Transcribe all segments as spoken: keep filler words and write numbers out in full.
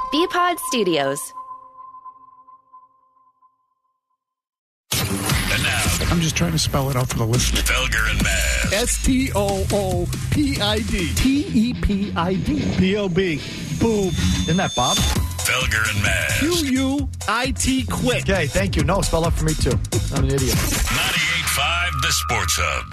B-Pod Studios. And now, I'm just trying to spell it out for the listener. Felger and Maz. S T O O P I D. T E P I D. B O B. Boob. Isn't that Bob? Felger and Maz. Q U I T quit. Okay, thank you. No, spell it for me too. I'm an idiot. ninety-eight point five The Sports Hub.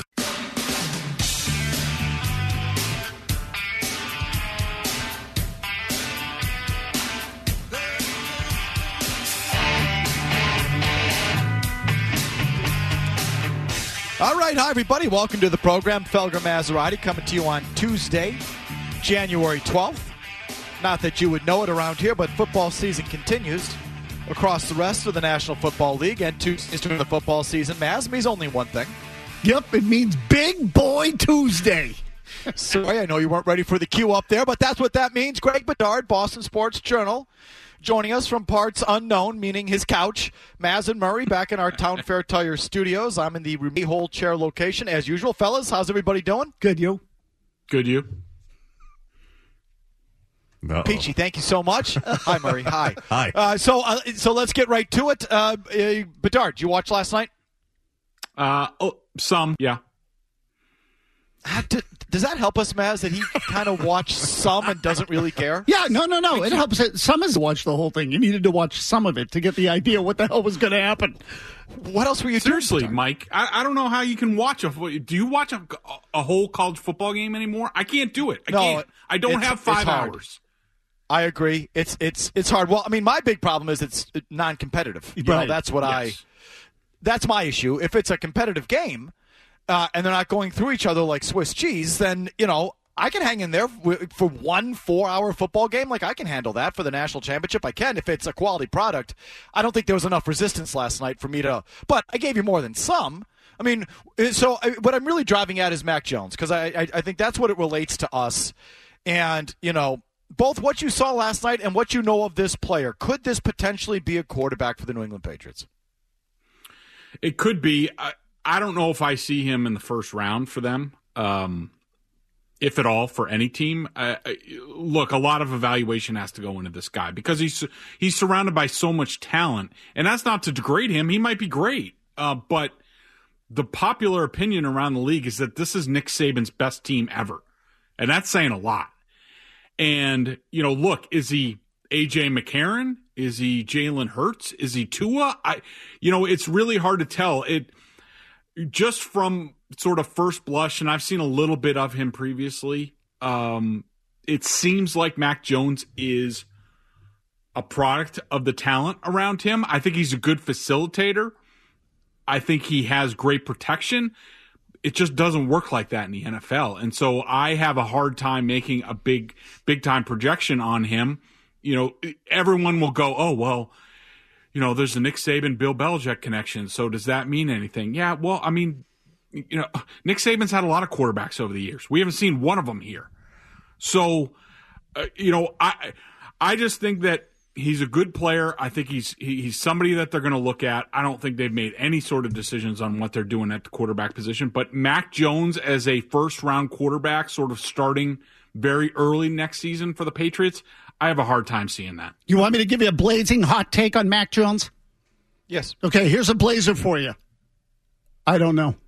All right, hi, everybody. Welcome to the program. Felger Maserati coming to you on Tuesday, January twelfth. Not that you would know it around here, but football season continues across the rest of the National Football League, and Tuesdays during the football season, Maz, means only one thing. Yep, it means Big Boy Tuesday. Sorry, I know you weren't ready for the cue up there, but that's what that means. Greg Bedard, Boston Sports Journal, joining us from parts unknown, meaning his couch. Maz and Murray back in our Town Fair Tire studios. I'm in the Mayhole chair location as usual. Fellas, how's everybody doing? Good, you? Good, you? Uh-oh. Peachy, thank you so much. Hi, Murray. Hi. Hi. Uh, so, uh, so let's get right to it. Uh, uh, Bedard, did you watch last night? Uh, oh, some, yeah. Uh, d- does that help us, Maz, that he kind of watched some and doesn't really care? Yeah, no, no, no. It helps. Some is to watch the whole thing. You needed to watch some of it to get the idea what the hell was going to happen. What else were you Seriously, doing? Mike, I, I don't know how you can watch a. Do you watch a, a whole college football game anymore? I can't do it. I No, can't. I don't it's- have five it's hard. hours. I agree. It's it's it's hard. Well, I mean, my big problem is it's non-competitive. You Right. know, that's what I. Yes. That's my issue. If it's a competitive game, uh, and they're not going through each other like Swiss cheese, then you know I can hang in there for, for one four-hour football game. Like I can handle that for the national championship. I can if it's a quality product. I don't think there was enough resistance last night for me to. But I gave you more than some. I mean, so I, what I'm really driving at is Mac Jones because I, I I think that's what it relates to us, and you know. Both what you saw last night and what you know of this player, could this potentially be a quarterback for the New England Patriots? It could be. I, I don't know if I see him in the first round for them, um, if at all, for any team. Uh, look, a lot of evaluation has to go into this guy because he's he's surrounded by so much talent, and that's not to degrade him. He might be great, uh, but the popular opinion around the league is that this is Nick Saban's best team ever, and that's saying a lot. And, you know, look, is he A J McCarron? Is he Jalen Hurts? Is he Tua? I, you know, it's really hard to tell. It just from sort of first blush, and I've seen a little bit of him previously. Um, it seems like Mac Jones is a product of the talent around him. I think he's a good facilitator. I think he has great protection. It just doesn't work like that in the N F L. And so I have a hard time making a big, big time projection on him. You know, everyone will go, oh, well, you know, there's the Nick Saban, Bill Belichick connection. So does that mean anything? Yeah, well, I mean, you know, Nick Saban's had a lot of quarterbacks over the years. We haven't seen one of them here. So, uh, you know, I, I just think that he's a good player. I think he's he, he's somebody that they're going to look at. I don't think they've made any sort of decisions on what they're doing at the quarterback position. But Mac Jones as a first-round quarterback sort of starting very early next season for the Patriots, I have a hard time seeing that. You want me to give you a blazing hot take on Mac Jones? Yes. Okay, here's a blazer for you. I don't know.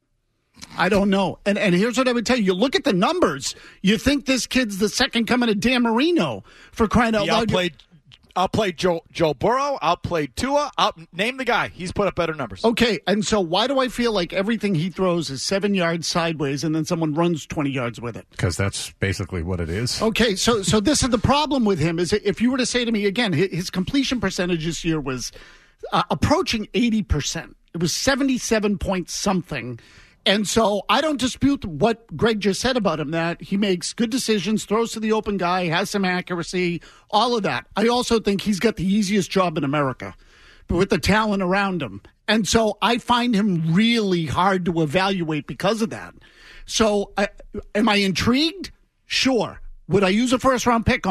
I don't know. And and here's what I would tell you. You look at the numbers. You think this kid's the second coming of Dan Marino for crying out He loud. outplayed, outplayed Joe, Joe Burrow, outplayed Tua. Out, name the guy. He's put up better numbers. Okay, and so why do I feel like everything he throws is seven yards sideways and then someone runs twenty yards with it? Because that's basically what it is. Okay, so so this is the problem with him is if you were to say to me again, his, his completion percentage this year was uh, approaching eighty percent. It was seventy-seven point something. And so I don't dispute what Greg just said about him, that he makes good decisions, throws to the open guy, has some accuracy, all of that. I also think he's got the easiest job in America, but with the talent around him. And so I find him really hard to evaluate because of that. So uh, am I intrigued? Sure. Would I use a first-round pick on him?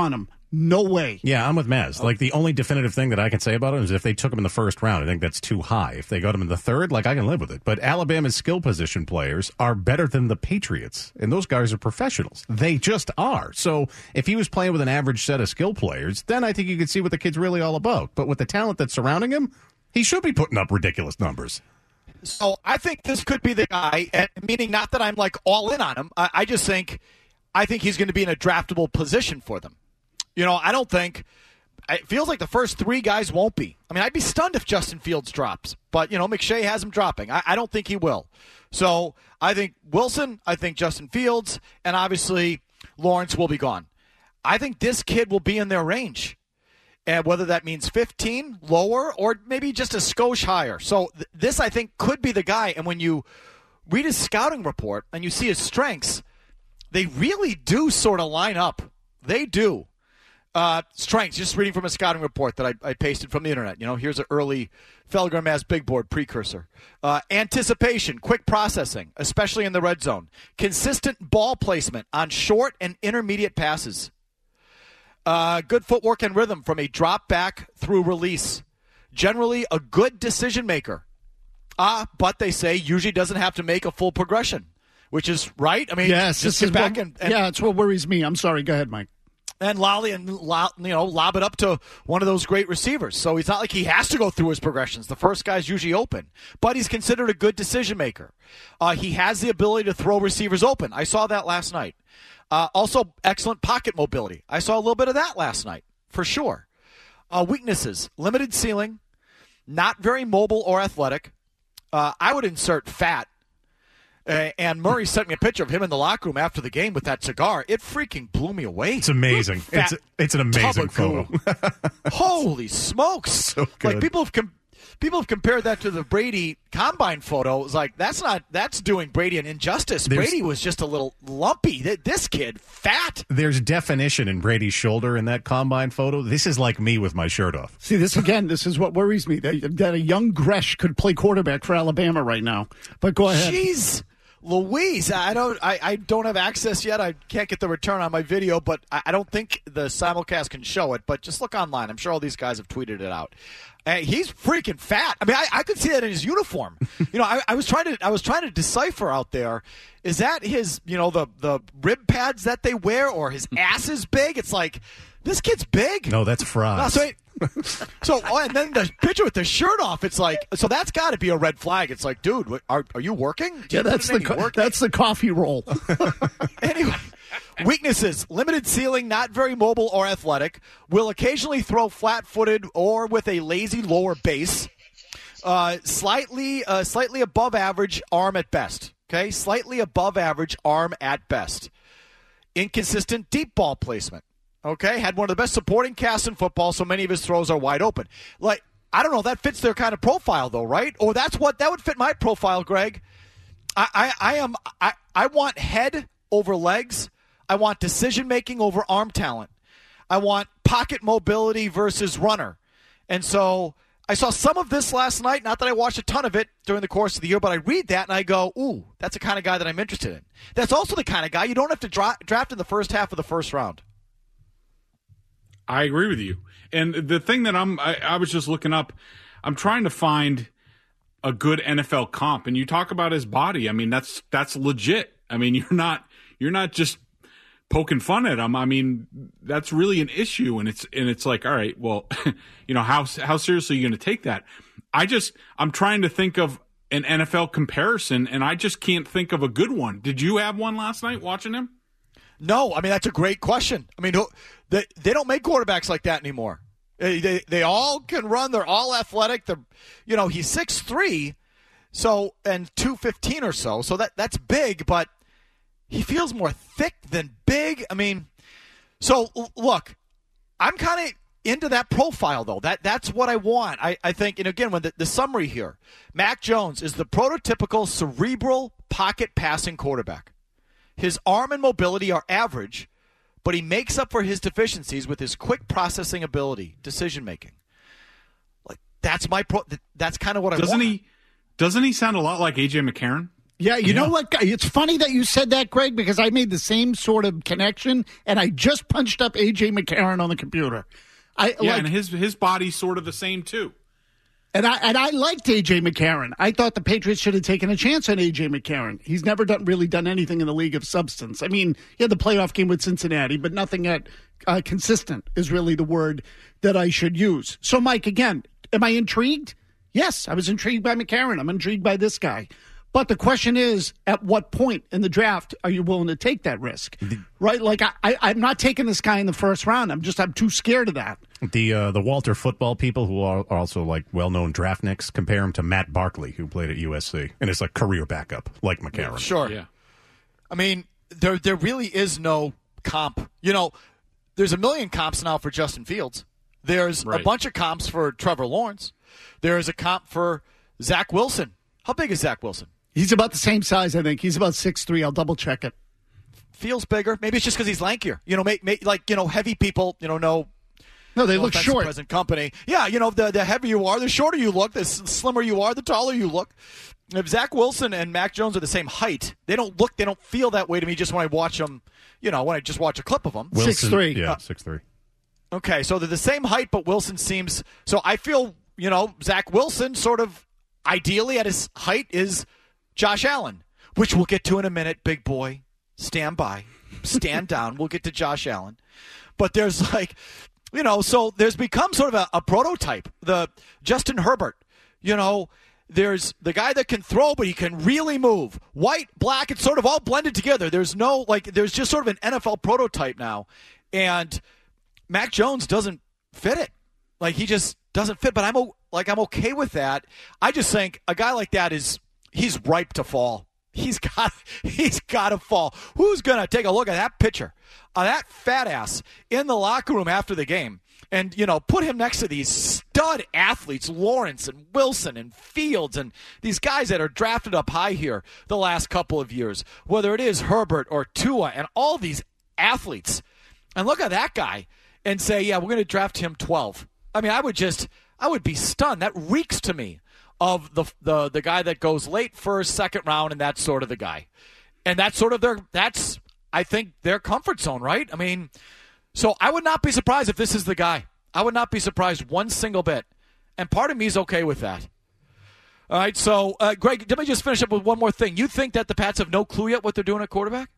No way. Yeah, I'm with Maz. Like, the only definitive thing that I can say about him is if they took him in the first round, I think that's too high. If they got him in the third, like, I can live with it. But Alabama's skill position players are better than the Patriots, and those guys are professionals. They just are. So if he was playing with an average set of skill players, then I think you could see what the kid's really all about. But with the talent that's surrounding him, he should be putting up ridiculous numbers. So I think this could be the guy, and meaning not that I'm, like, all in on him. I, I just think I think he's going to be in a draftable position for them. You know, I don't think – it feels like the first three guys won't be. I mean, I'd be stunned if Justin Fields drops. But, you know, McShay has him dropping. I, I don't think he will. So I think Wilson, I think Justin Fields, and obviously Lawrence will be gone. I think this kid will be in their range. And whether that means fifteen, lower, or maybe just a skosh higher. So th- this, I think, could be the guy. And when you read his scouting report and you see his strengths, they really do sort of line up. They do. Uh, strengths, just reading from a scouting report that I, I pasted from the internet. You know, here's an early Felger and Maz big board precursor. Uh, anticipation, quick processing, especially in the red zone. Consistent ball placement on short and intermediate passes. Uh, good footwork and rhythm from a drop back through release. Generally a good decision maker. Ah, but they say usually doesn't have to make a full progression, which is right. I mean, yes, just this get is back what, and, and yeah, it's what worries me. I'm sorry. Go ahead, Mike. And lolly and lo, you know lob it up to one of those great receivers. So it's not like he has to go through his progressions. The first guy's usually open, but he's considered a good decision maker. Uh, he has the ability to throw receivers open. I saw that last night. Uh, also, excellent pocket mobility. I saw a little bit of that last night for sure. Uh, weaknesses: limited ceiling, not very mobile or athletic. Uh, I would insert fat. Uh, and Murray sent me a picture of him in the locker room after the game with that cigar. It freaking blew me away. It's amazing. It's it's an amazing photo. Holy smokes! So good. Like people have com- people have compared that to the Brady combine photo. It was like that's not that's doing Brady an injustice. There's, Brady was just a little lumpy. This kid, fat. There's definition in Brady's shoulder in that combine photo. This is like me with my shirt off. See, this again, this is what worries me, that, that a young Gresh could play quarterback for Alabama right now. But go ahead. Jeez. Louise, I don't I, I don't have access yet. I can't get the return on my video, but I, I don't think the simulcast can show it. But just look online. I'm sure all these guys have tweeted it out. Uh, he's freaking fat. I mean, I, I could see that in his uniform. You know, I, I was trying to I was trying to decipher out there. Is that his, you know, the, the rib pads that they wear, or his ass is big? It's like, this kid's big. No, that's fries. No, so, it, so oh, and then the picture with the shirt off, it's like, so that's got to be a red flag. It's like, dude, what, are are you working? Yeah, that's the co- that's the coffee roll. Anyway, weaknesses: limited ceiling, not very mobile or athletic. Will occasionally throw flat-footed or with a lazy lower base. Uh, slightly, uh, slightly above average arm at best. Okay, slightly above average arm at best. Inconsistent deep ball placement. Okay, had one of the best supporting casts in football, so many of his throws are wide open. Like, I don't know, that fits their kind of profile, though, right? Or that's what that would fit my profile, Greg. I, I, I am I, I want head over legs. I want decision making over arm talent. I want pocket mobility versus runner. And so I saw some of this last night. Not that I watched a ton of it during the course of the year, but I read that and I go, ooh, that's the kind of guy that I'm interested in. That's also the kind of guy you don't have to dra- draft in the first half of the first round. I agree with you. And the thing that I'm, I, I was just looking up, I'm trying to find a good N F L comp. And you talk about his body. I mean, that's, that's legit. I mean, you're not, you're not just poking fun at him. I mean, that's really an issue. And it's, and it's like, all right, well, you know, how, how seriously are you going to take that? I just, I'm trying to think of an N F L comparison and I just can't think of a good one. Did you have one last night watching him? No, I mean, that's a great question. I mean, they, they don't make quarterbacks like that anymore. They, they they all can run. They're all athletic. They're, you know, he's six three, so, and two fifteen or so. So that that's big, but he feels more thick than big. I mean, so look, I'm kind of into that profile, though. That That's what I want. I, I think, and again, when the, the summary here, Mac Jones is the prototypical cerebral pocket passing quarterback. His arm and mobility are average, but he makes up for his deficiencies with his quick processing ability, decision making. Like that's my pro. That's kind of what I doesn't want. he? Doesn't he sound a lot like A J McCarron? Yeah, you yeah. know what? It's funny that you said that, Greg, because I made the same sort of connection, and I just punched up A J McCarron on the computer. I, yeah, like, and his his body's sort of the same, too. And I and I liked A J McCarron. I thought the Patriots should have taken a chance on A J McCarron. He's never done really done anything in the league of substance. I mean, he had the playoff game with Cincinnati, but nothing at uh, consistent is really the word that I should use. So, Mike, again, am I intrigued? Yes, I was intrigued by McCarron. I'm intrigued by this guy. But the question is, at what point in the draft are you willing to take that risk? Right? Like, I, I, I'm not taking this guy in the first round. I'm just, I'm too scared of that. The uh, the Walter football people, who are also like well-known draft nicks, compare him to Matt Barkley, who played at U S C, and is a career backup like McCarron. Sure. Yeah. I mean, there there really is no comp. You know, there's a million comps now for Justin Fields. There's right. a bunch of comps for Trevor Lawrence. There's a comp for Zach Wilson. How big is Zach Wilson? He's about the same size, I think. He's about six three. I'll double check it. Feels bigger. Maybe it's just because he's lankier. You know, may, may, like, you know, heavy people, you know, know. No, they no look short. Present company. Yeah, you know, the, the heavier you are, the shorter you look, the slimmer you are, the taller you look. If Zach Wilson and Mac Jones are the same height, they don't look, they don't feel that way to me just when I watch them, you know, when I just watch a clip of them. Wilson, six three. Yeah, uh, six three. Okay, so they're the same height, but Wilson seems, so I feel, you know, Zach Wilson sort of ideally at his height is Josh Allen, which we'll get to in a minute. Big boy, stand by, stand down. We'll get to Josh Allen. But there's like, you know, so there's become sort of a, a prototype. The Justin Herbert, you know, there's the guy that can throw, but he can really move. White, black, it's sort of all blended together. There's no, like, there's just sort of an N F L prototype now. And Mac Jones doesn't fit it. Like, he just doesn't fit. But I'm like, I'm okay with that. I just think a guy like that is, he's ripe to fall. He's got he's got to fall. Who's going to take a look at that picture, uh, that fat ass in the locker room after the game, and, you know, put him next to these stud athletes, Lawrence and Wilson and Fields, and these guys that are drafted up high here the last couple of years, whether it is Herbert or Tua and all these athletes, and look at that guy and say, yeah, we're going to draft him twelve. I mean, I would just, I would be stunned. That reeks to me of the the the guy that goes late first, second round, and that's sort of the guy. And that's sort of their, that's, I think, their comfort zone, right? I mean, so I would not be surprised if this is the guy. I would not be surprised one single bit. And part of me is okay with that. All right, so, uh, Greg, let me just finish up with one more thing. You think that the Pats have no clue yet what they're doing at quarterback?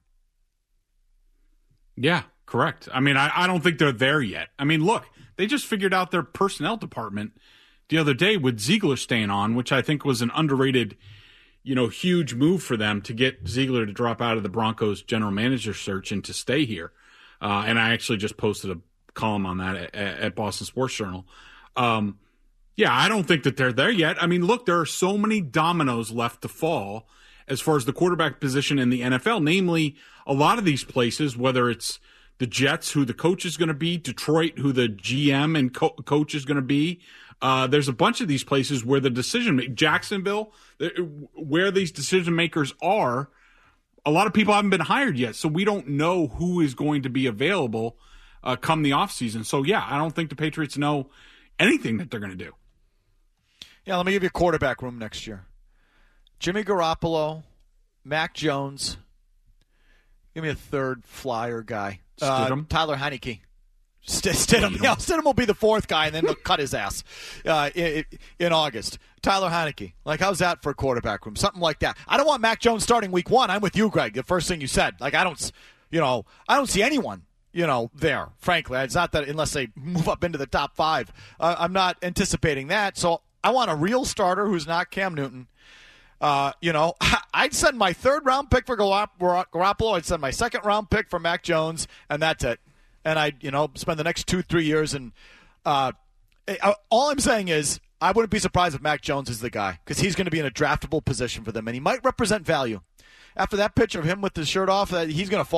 Yeah, correct. I mean, I, I don't think they're there yet. I mean, look, they just figured out their personnel department the other day with Ziegler staying on, which I think was an underrated, you know, huge move for them to get Ziegler to drop out of the Broncos general manager search and to stay here. Uh, and I actually just posted a column on that at, at Boston Sports Journal. Um, yeah, I don't think that they're there yet. I mean, look, there are so many dominoes left to fall as far as the quarterback position in the N F L, namely a lot of these places, whether it's the Jets, who the coach is going to be, Detroit, who the G M and co- coach is going to be. Uh, there's a bunch of these places where the decision, Jacksonville, where these decision makers are, a lot of people haven't been hired yet, so we don't know who is going to be available uh, come the offseason. So, yeah, I don't think the Patriots know anything that they're going to do. Yeah, let me give you a quarterback room next year. Jimmy Garoppolo, Mac Jones. Give me a third flyer guy. Uh, Tyler Heinicke. St- Stidham. Yeah, Stidham will be the fourth guy, and then they'll cut his ass uh, in, in August. Tyler Heinicke. Like, how's that for a quarterback room? Something like that. I don't want Mac Jones starting week one. I'm with you, Greg. The first thing you said. Like, I don't, you know, I don't see anyone, you know, there, frankly. It's not that unless they move up into the top five. Uh, I'm not anticipating that. So I want a real starter who's not Cam Newton. Uh, you know, I'd send my third round pick for Garoppolo. I'd send my second round pick for Mac Jones, and that's it. And I, you know, spend the next two, three years. And uh, all I'm saying is I wouldn't be surprised if Mac Jones is the guy because he's going to be in a draftable position for them, and he might represent value. After that picture of him with his shirt off, uh, he's going to fall.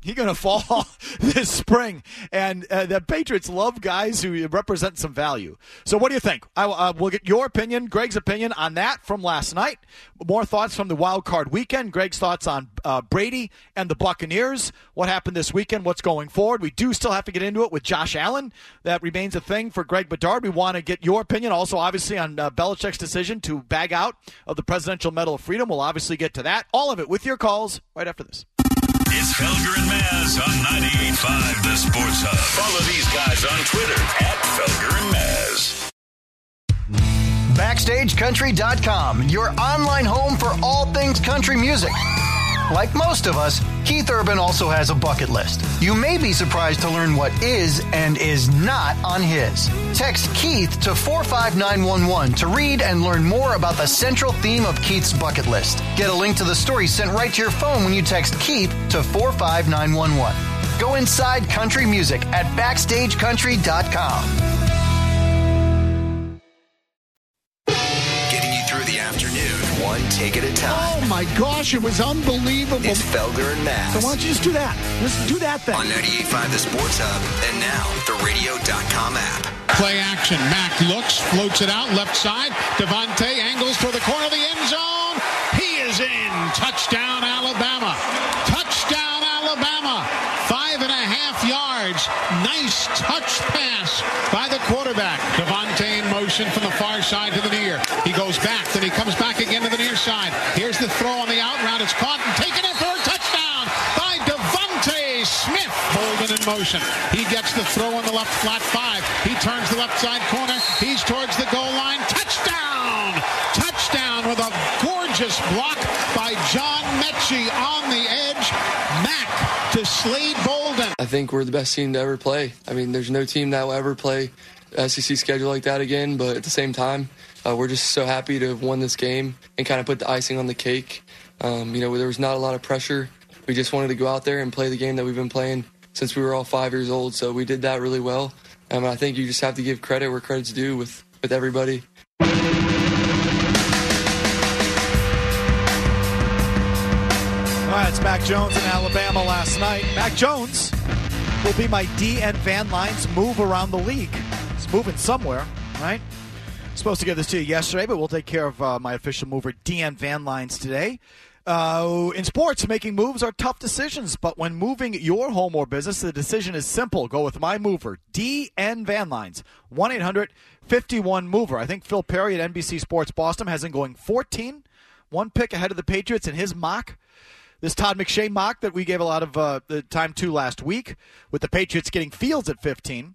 He's going to fall this spring, and uh, the Patriots love guys who represent some value. So what do you think? I, uh, we'll get your opinion, Greg's opinion on that from last night. More thoughts from the wild card weekend. Greg's thoughts on uh, Brady and the Buccaneers. What happened this weekend? What's going forward? We do still have to get into it with Josh Allen. That remains a thing for Greg Bedard. We want to get your opinion also, obviously, on uh, Belichick's decision to bag out of the Presidential Medal of Freedom. We'll obviously get to that. All of it with your calls right after this. It's Felger and Maz on ninety-eight point five The Sports Hub. Follow these guys on Twitter at Felger and Maz. Backstage Country dot com, your online home for all things country music. Like most of us, Keith Urban also has a bucket list. You may be surprised to learn what is and is not on his. Text Keith to four five nine one one to read and learn more about the central theme of Keith's bucket list. Get a link to the story sent right to your phone when you text Keith to four five nine one one. Go inside country music at backstage country dot com. One take at a time. Oh my gosh, it was unbelievable. It's Felger and Maz. So why don't you just do that? Just do that then. On ninety-eight point five The Sports Hub, and now the radio dot com app. Play action. Mack looks, floats it out, left side. Devontae angles for the corner of the end zone. He is in. Touchdown, Alabama. Touchdown, Alabama. Five and a half yards. Nice touch pass by the quarterback. Devontae in motion from the far side to the near. He goes back, then he comes back again to the near side. Here's the throw on the out route. It's caught and taken in for a touchdown by Devontae Smith. Bolden in motion. He gets the throw on the left flat five. He turns the left side corner. He's towards the goal line. Touchdown! Touchdown with a gorgeous block by John Mechie on the edge. Mack to Slade Bolden. I think we're the best team to ever play. I mean, there's no team that will ever play S E C schedule like that again, but at the same time, uh, we're just so happy to have won this game and kind of put the icing on the cake. Um, you know, there was not a lot of pressure. We just wanted to go out there and play the game that we've been playing since we were all five years old, so we did that really well. Um, I think you just have to give credit where credit's due with, with everybody. All right, it's Mac Jones in Alabama last night. Mac Jones will be my D N Van Line's move around the league. He's moving somewhere, right? Supposed to give this to you yesterday, but we'll take care of uh, my official mover, D N Van Lines, today. Uh, in sports, making moves are tough decisions, but when moving your home or business, the decision is simple. Go with my mover, D N Van Lines, one eight hundred fifty-one mover. I think Phil Perry at N B C Sports Boston has him going fourteen, one pick ahead of the Patriots in his mock. This Todd McShay mock that we gave a lot of uh, the time to last week, with the Patriots getting Fields at fifteen.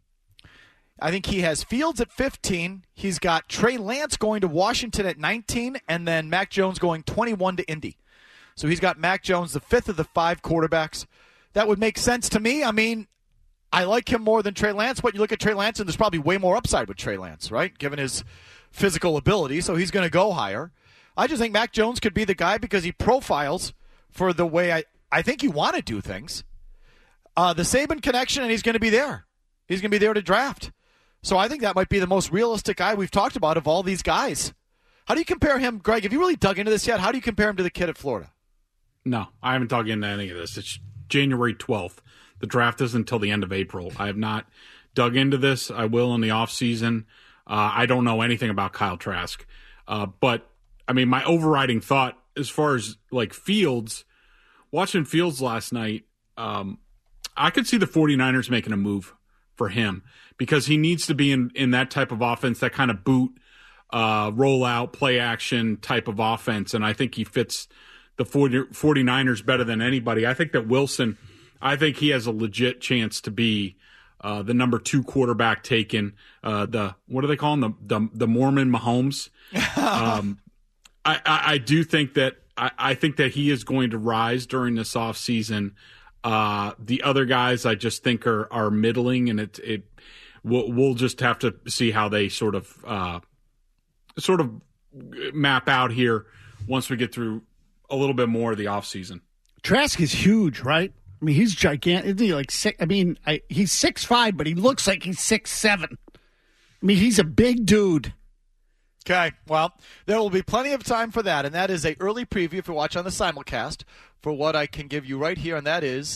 I think he has Fields at fifteen. He's got Trey Lance going to Washington at nineteen, and then Mac Jones going twenty-one to Indy. So he's got Mac Jones, the fifth of the five quarterbacks. That would make sense to me. I mean, I like him more than Trey Lance, but you look at Trey Lance, and there's probably way more upside with Trey Lance, right, given his physical ability, so he's going to go higher. I just think Mac Jones could be the guy because he profiles for the way I, I think you want to do things. Uh, the Saban connection, and he's going to be there. He's going to be there to draft. So I think that might be the most realistic guy we've talked about of all these guys. How do you compare him, Greg? Have you really dug into this yet? How do you compare him to the kid at Florida? No, I haven't dug into any of this. It's January twelfth. The draft isn't until the end of April. I have not dug into this. I will in the offseason. Uh, I don't know anything about Kyle Trask. Uh, but, I mean, my overriding thought as far as, like, Fields, watching Fields last night, um, I could see the 49ers making a move for him because he needs to be in, in that type of offense, that kind of boot, uh, rollout, play action type of offense. And I think he fits the 49ers better than anybody. I think that Wilson, I think he has a legit chance to be uh, the number two quarterback taken. Uh, the what do they call him? The the, the Mormon Mahomes. um, I, I, I do think that I, I think that he is going to rise during this offseason. Uh, the other guys I just think are are middling, and it it we'll, we'll just have to see how they sort of uh, sort of map out here once we get through a little bit more of the offseason. Trask is huge, right? I mean, he's gigantic. Isn't he like six? I mean, I, he's six five, but he looks like he's six seven. I mean, he's a big dude. Okay, well, there will be plenty of time for that, and that is a early preview if you watch on the simulcast for what I can give you right here, and that is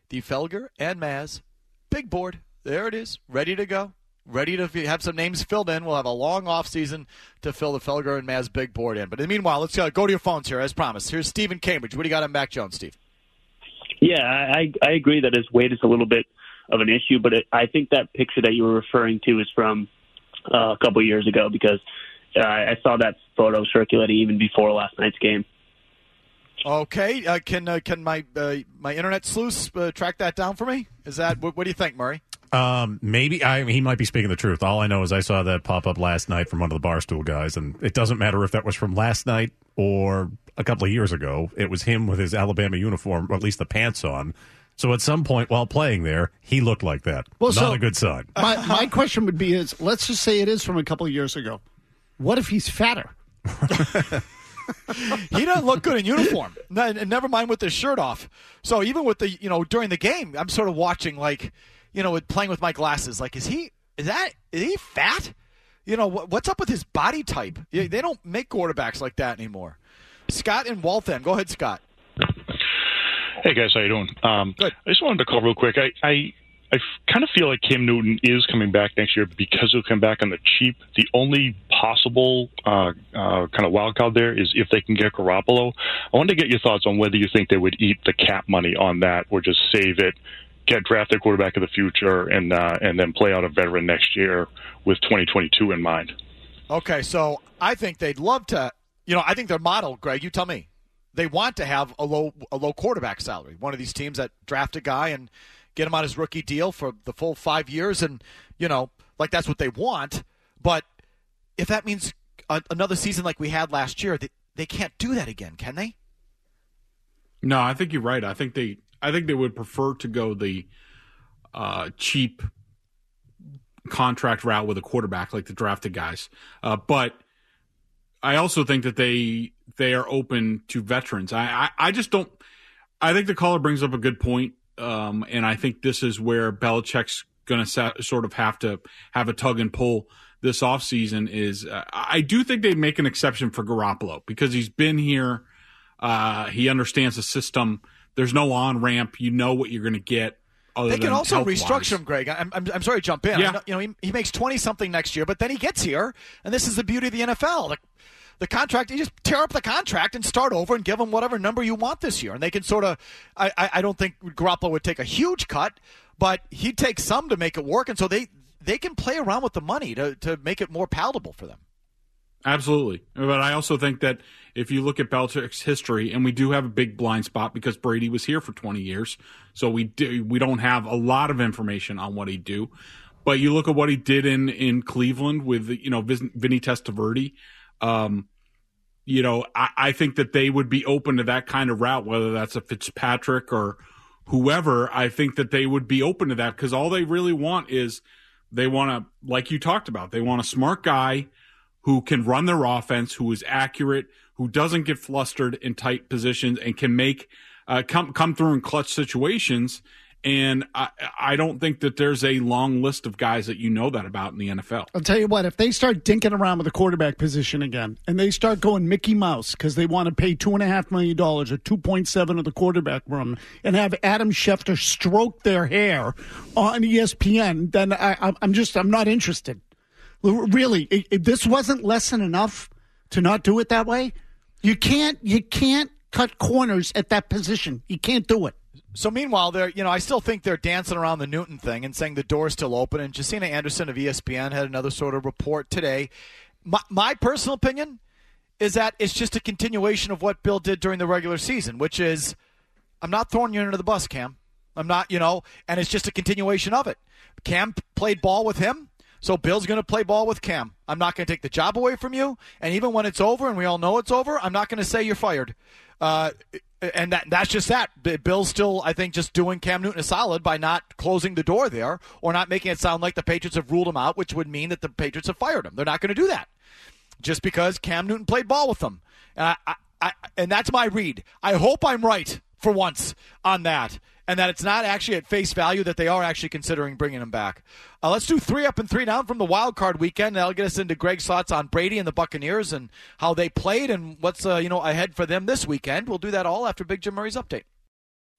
the Felger and Maz big board. There it is, ready to go. Ready to have some names filled in. We'll have a long off season to fill the Felger and Maz big board in. But in the meanwhile, let's go, go to your phones here, as promised. Here's Steve in Cambridge. What do you got on Mac Jones, Steve? Yeah, I, I agree that his weight is a little bit of an issue, but it, I think that picture that you were referring to is from uh, a couple of years ago, because uh, I saw that photo circulating even before last night's game. Okay, uh, can uh, can my uh, my internet sleuths uh, track that down for me? Is that what, what do you think, Murray? Um, maybe I, he might be speaking the truth. All I know is I saw that pop up last night from one of the Barstool guys, and it doesn't matter if that was from last night or a couple of years ago. It was him with his Alabama uniform, or at least the pants on. So at some point while playing there, he looked like that. Well, Not so a good sign. My, my question would be is, let's just say it is from a couple of years ago. What if he's fatter? He doesn't look good in uniform, and never mind with his shirt off. So even with the, you know, during the game, I'm sort of watching, like, you know, with playing with my glasses. Like, is he, is that, is he fat? You know, what's up with his body type? They don't make quarterbacks like that anymore. Scott in Waltham. Go ahead, Scott. Hey, guys. How you doing? Um, Good. I just wanted to call real quick. I, I, I kind of feel like Cam Newton is coming back next year because he'll come back on the cheap. The only possible uh, uh, kind of wild card there is if they can get Garoppolo. I wanted to get your thoughts on whether you think they would eat the cap money on that or just save it, get draft their quarterback of the future, and uh, and then play out a veteran next year with twenty twenty-two in mind. Okay, so I think they'd love to, you know, I think their model, Greg, you tell me, they want to have a low a low quarterback salary. One of these teams that draft a guy and get him on his rookie deal for the full five years, and, you know, like that's what they want. But if that means a, another season like we had last year, they, they can't do that again, can they? No, I think you're right. I think they I think they would prefer to go the uh, cheap contract route with a quarterback, like the drafted guys. Uh, but I also think that they they are open to veterans. I, I, I just don't – I think the caller brings up a good point, um, and I think this is where Belichick's going to sa- sort of have to have a tug and pull this offseason is uh, I do think they'd make an exception for Garoppolo because he's been here. Uh, he understands the system. There's no on-ramp. You know what you're going to get. They can also restructure him, Greg. I'm, I'm, I'm sorry to jump in. Yeah. I know, you know, he, he makes twenty-something next year, but then he gets here, and this is the beauty of the N F L. The, the contract, you just tear up the contract and start over and give him whatever number you want this year. And they can sort of – I I don't think Garoppolo would take a huge cut, but he'd take some to make it work, and so they, they can play around with the money to, to make it more palatable for them. Absolutely. But I also think that if you look at Belichick's history, and we do have a big blind spot because Brady was here for twenty years, so we do, we don't have a lot of information on what he'd do. But you look at what he did in, in Cleveland with, you know, Vinny Testaverde. Um, you know, I, I think that they would be open to that kind of route, whether that's a Fitzpatrick or whoever. I think that they would be open to that because all they really want is they want to, like you talked about, they want a smart guy who can run their offense, who is accurate, who doesn't get flustered in tight positions and can make uh, come come through in clutch situations. And I, I don't think that there's a long list of guys that you know that about in the N F L. I'll tell you what, if they start dinking around with the quarterback position again and they start going Mickey Mouse because they want to pay two point five million dollars or two point seven of the quarterback room and have Adam Schefter stroke their hair on E S P N, then I, I'm just I'm not interested. Really, if this wasn't lesson enough to not do it that way, you can't you can't cut corners at that position. You can't do it. So meanwhile, they're you know I still think they're dancing around the Newton thing and saying the door's still open. And Jacina Anderson of E S P N had another sort of report today. My, my personal opinion is that it's just a continuation of what Bill did during the regular season, which is I'm not throwing you under the bus, Cam. I'm not, you know, and it's just a continuation of it. Cam played ball with him. So Bill's going to play ball with Cam. I'm not going to take the job away from you. And even when it's over, and we all know it's over, I'm not going to say you're fired. Uh, and that, that's just that. Bill's still, I think, just doing Cam Newton a solid by not closing the door there or not making it sound like the Patriots have ruled him out, which would mean that the Patriots have fired him. They're not going to do that just because Cam Newton played ball with them. And, I, I, I, and that's my read. I hope I'm right for once on that. And that it's not actually at face value that they are actually considering bringing him back. Uh, let's do three up and three down from the wild card weekend. That'll get us into Greg's thoughts on Brady and the Buccaneers and how they played and what's uh, you know ahead for them this weekend. We'll do that all after Big Jim Murray's update.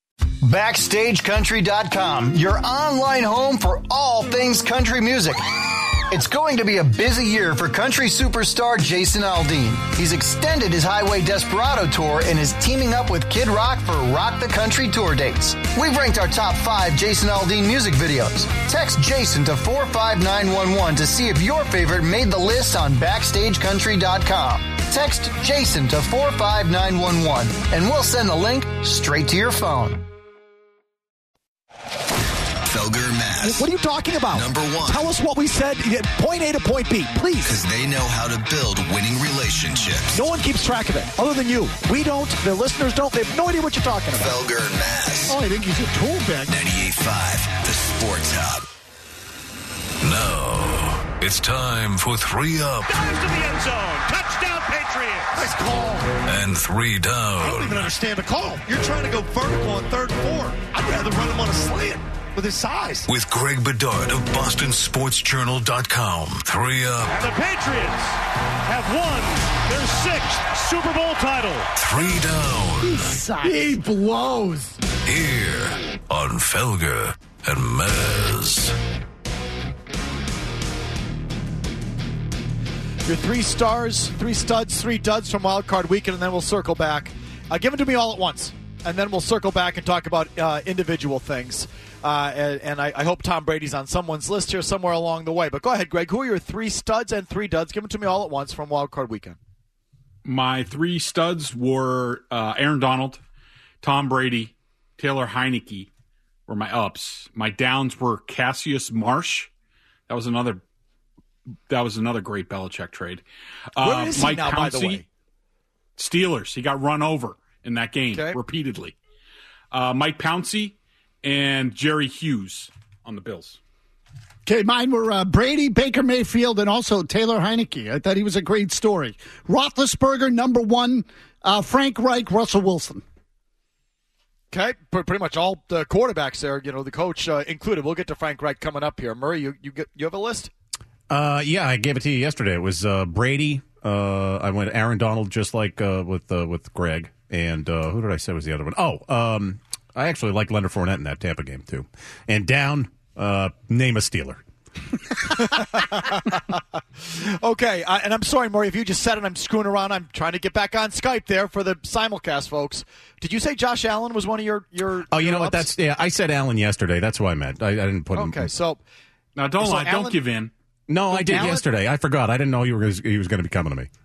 Backstage Country dot com, your online home for all things country music. It's going to be a busy year for country superstar Jason Aldean. He's extended his Highway Desperado tour and is teaming up with Kid Rock for Rock the Country tour dates. We've ranked our top five Jason Aldean music videos. Text Jason to four five nine one one to see if your favorite made the list on Backstage Country dot com. Text Jason to four five nine one one and we'll send the link straight to your phone. Felger and Mazz. What are you talking about? Number one. Tell us what we said. Point A to point B, please. Because they know how to build winning relationships. No one keeps track of it, other than you. We don't. The listeners don't. They have no idea what you're talking about. Felger and Mazz. Oh, I think he's a tool bag. ninety-eight point five, the Sports Hub. Now, it's time for three up. Dives to the end zone. Touchdown, Patriots. Nice call. And three down. I don't even understand the call. You're trying to go vertical on third and four. I'd rather run him on a slant with his size. With Greg Bedard of Boston Sports Journal dot com. Three up. And the Patriots have won their sixth Super Bowl title. Three down. He blows. Here on Felger and Mazz. Your three stars, three studs, three duds from Wild Card Weekend, and then we'll circle back. Uh, give them to me all at once, and then we'll circle back and talk about uh, individual things. Uh, and and I, I hope Tom Brady's on someone's list here somewhere along the way. But go ahead, Greg. Who are your three studs and three duds? Give them to me all at once from Wild Card Weekend. My three studs were uh, Aaron Donald, Tom Brady, Taylor Heineke were my ups. My downs were Cassius Marsh. That was another That was another great Belichick trade. Uh, Where is he Mike now, Pouncey, by the way? Steelers. He got run over in that game Okay. repeatedly. Uh, Mike Pouncey and Jerry Hughes on the Bills. Okay, mine were uh, Brady, Baker Mayfield, and also Taylor Heineke. I thought he was a great story. Roethlisberger, number one. Uh, Frank Reich, Russell Wilson. Okay, pretty much all the quarterbacks there, you know, the coach uh, included. We'll get to Frank Reich coming up here. Murray, you you, get, you have a list? Uh, yeah, I gave it to you yesterday. It was uh, Brady. Uh, I went Aaron Donald, just like uh, with uh, with Greg. And uh, who did I say was the other one? Oh, um, I actually like Leonard Fournette in that Tampa game, too. And down, uh, name a Steeler. Okay, uh, and I'm sorry, Murray, if you just said it, I'm screwing around. I'm trying to get back on Skype there for the simulcast, folks. Did you say Josh Allen was one of your your? Oh, you your know what? ups? That's yeah. I said Allen yesterday. That's what I meant. I, I didn't put him. Okay, so now don't so lie, Allen, don't give in. No, I did Allen, yesterday. I forgot. I didn't know you were he was going to be coming to me.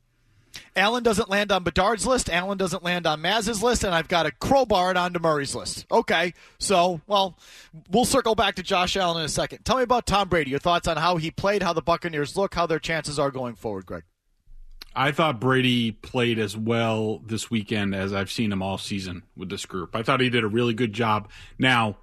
Allen doesn't land on Bedard's list. Allen doesn't land on Maz's list, and I've got a crowbar it onto Murray's list. Okay, so, well, we'll circle back to Josh Allen in a second. Tell me about Tom Brady, your thoughts on how he played, how the Buccaneers look, how their chances are going forward, Greg. I thought Brady played as well this weekend as I've seen him all season with this group. I thought he did a really good job. Now,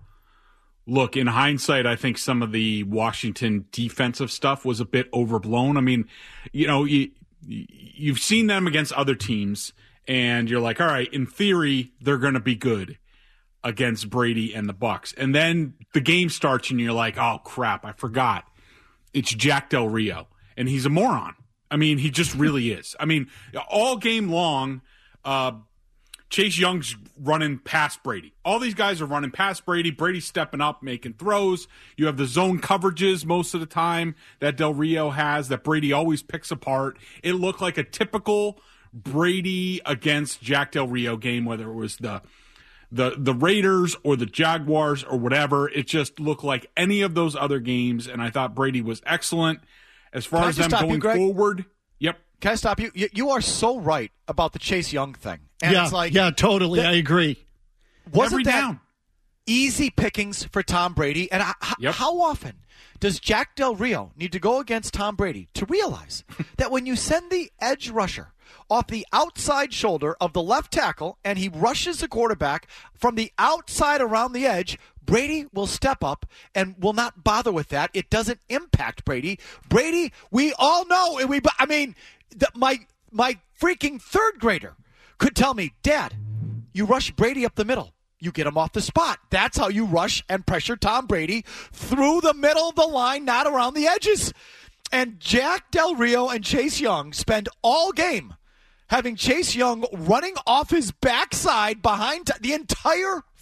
look, in hindsight, I think some of the Washington defensive stuff was a bit overblown. I mean, you know, you, you've seen them against other teams, and you're like, all right, in theory, they're going to be good against Brady and the Bucs. And then the game starts, and you're like, oh, crap, I forgot. It's Jack Del Rio, and he's a moron. I mean, he just really is. I mean, all game long, uh, Chase Young's running past Brady. All these guys are running past Brady. Brady's stepping up, making throws. You have the zone coverages most of the time that Del Rio has that Brady always picks apart. It looked like a typical Brady against Jack Del Rio game, whether it was the the the Raiders or the Jaguars or whatever. It just looked like any of those other games, and I thought Brady was excellent. As far Can I as just them stop going you, Greg? forward, yep. Can I stop you? You, you are so right about the Chase Young thing. And yeah, it's like, yeah, totally. that, I agree. Wasn't Every that down. easy pickings for Tom Brady? And h- Yep. how often does Jack Del Rio need to go against Tom Brady to realize that when you send the edge rusher off the outside shoulder of the left tackle and he rushes the quarterback from the outside around the edge, Brady will step up and will not bother with that. It doesn't impact Brady. Brady, we all know, and we. I mean, the, my my freaking third grader could tell me, Dad, you rush Brady up the middle. You get him off the spot. That's how you rush and pressure Tom Brady through the middle of the line, not around the edges. And Jack Del Rio and Chase Young spend all game having Chase Young running off his backside behind t- the entire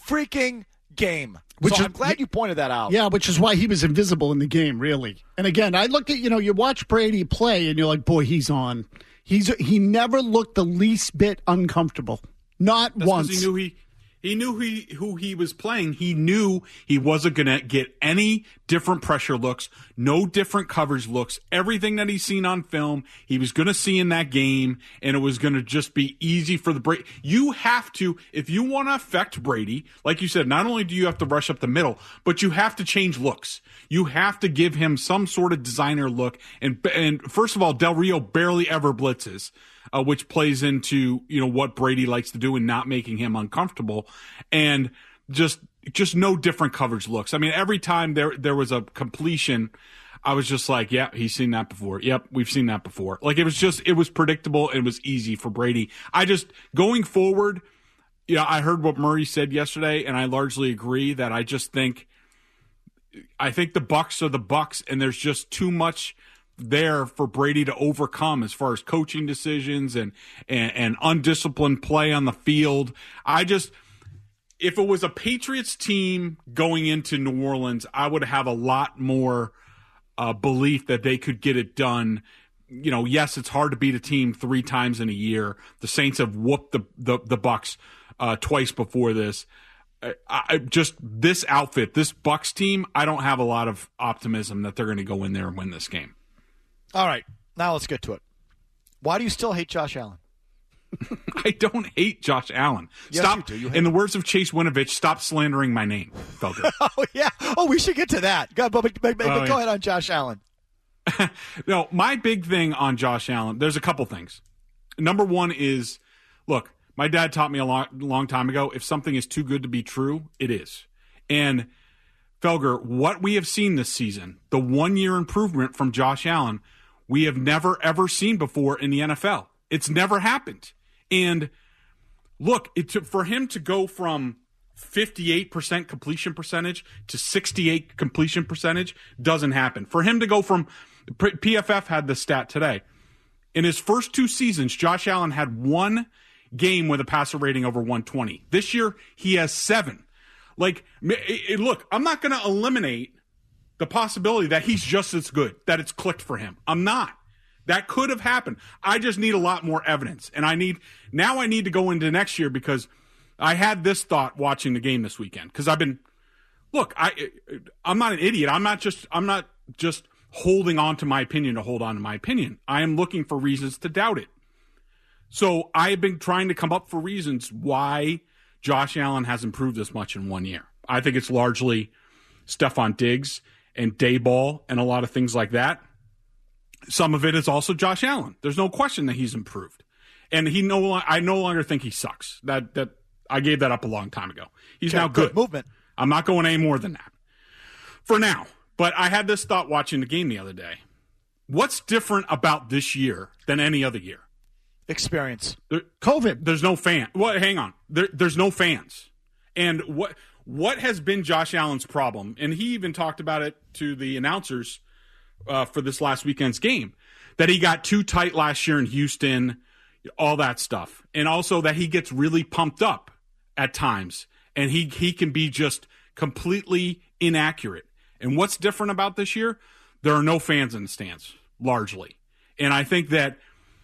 freaking game. Which so is, I'm glad you pointed that out. Yeah, which is why he was invisible in the game, really. And again, I look at, you know, you watch Brady play and you're like, boy, he's on. He's He never looked the least bit uncomfortable. Not That's once. He knew he he knew he who he was playing. He knew he wasn't going to get any different pressure looks, no different coverage looks. Everything that he's seen on film, he was going to see in that game, and it was going to just be easy for the Brady. You have to, if you want to affect Brady, like you said, not only do you have to rush up the middle, but you have to change looks. You have to give him some sort of designer look. And and first of all, Del Rio barely ever blitzes. Uh, which plays into, you know, what Brady likes to do and not making him uncomfortable, and just just no different coverage looks. I mean, every time there there was a completion, I was just like, yeah, he's seen that before. Yep, we've seen that before. Like, it was just, it was predictable. It was easy for Brady. I just, going forward, you know, I heard what Murray said yesterday, and I largely agree that I just think, I think the Bucs are the Bucs, and there's just too much there for Brady to overcome as far as coaching decisions and, and, and undisciplined play on the field. I just, if it was a Patriots team going into New Orleans, I would have a lot more uh, belief that they could get it done. You know, yes, it's hard to beat a team three times in a year. The Saints have whooped the, the, the Bucs uh, twice before this. I, I just, this outfit, this Bucs team, I don't have a lot of optimism that they're going to go in there and win this game. All right, now let's get to it. Why do you still hate Josh Allen? I don't hate Josh Allen. Yes, Stop. you do. You hate in the words of Chase Winovich, stop slandering my name, Felger. Oh, yeah. Oh, we should get to that. Go, but, but, but, but oh, go yeah. ahead on Josh Allen. No, my big thing on Josh Allen, there's a couple things. Number one is, look, my dad taught me a long, long time ago, if something is too good to be true, it is. And, Felger, what we have seen this season, the one-year improvement from Josh Allen, we have never, ever seen before in the N F L. It's never happened. And, look, it took, for him to go from fifty-eight percent completion percentage to sixty-eight completion percentage doesn't happen. For him to go from, P F F had the stat today, in his first two seasons, Josh Allen had one game with a passer rating over one twenty. This year, he has seven. Like, look, I'm not going to eliminate the possibility that he's just as good, that it's clicked for him. I'm not. That could have happened. I just need a lot more evidence. And I need, now I need to go into next year, because I had this thought watching the game this weekend. Because I've been, look, I, I'm not an idiot. I'm not just, I'm not just holding on to my opinion to hold on to my opinion. I am looking for reasons to doubt it. So I have been trying to come up for reasons why Josh Allen has improved this much in one year. I think it's largely Stephon Diggs and Dayball and a lot of things like that. Some of it is also Josh Allen. There's no question that he's improved. And he no, I no longer think he sucks. That that I gave that up a long time ago. He's Okay, now good. good movement. I'm not going any more than that for now. But I had this thought watching the game the other day. What's different about this year than any other year? Experience. There, COVID. There's no fan. Well, hang on. There, there's no fans. And what what has been Josh Allen's problem? And he even talked about it to the announcers uh, for this last weekend's game, that he got too tight last year in Houston, all that stuff. And also that he gets really pumped up at times, and he he can be just completely inaccurate. And what's different about this year? There are no fans in the stands, largely. And I think that